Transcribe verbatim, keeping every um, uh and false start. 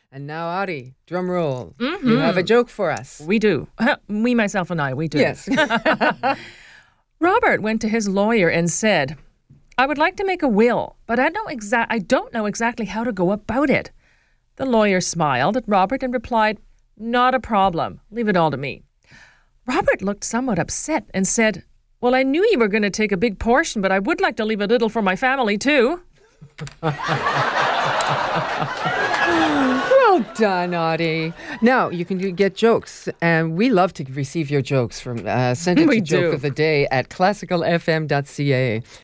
And now, Ari, drum roll. Mm-hmm. You have a joke for us. We do. Me, myself, and I, we do. Yes. Robert went to his lawyer and said, I would like to make a will, but I don't, exa- I don't know exactly how to go about it. The lawyer smiled at Robert and replied, Not a problem. Leave it all to me. Robert looked somewhat upset and said, Well, I knew you were going to take a big portion, but I would like to leave a little for my family, too. Well done, Audie. Now, you can do, get jokes, and we love to receive your jokes. From uh, Send it We to Joke do. of the Day at classical f m dot c a.